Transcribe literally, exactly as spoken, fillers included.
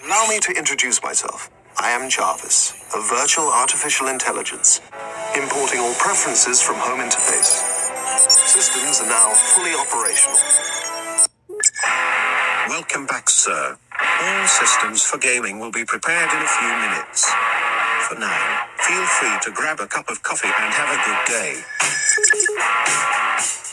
Allow me to introduce myself. I am Jarvis, a virtual artificial intelligence, importing all preferences from home interface. Systems are now fully operational. Welcome back, sir. All systems for gaming will be prepared in a few minutes. For now, feel free to grab a cup of coffee and have a good day.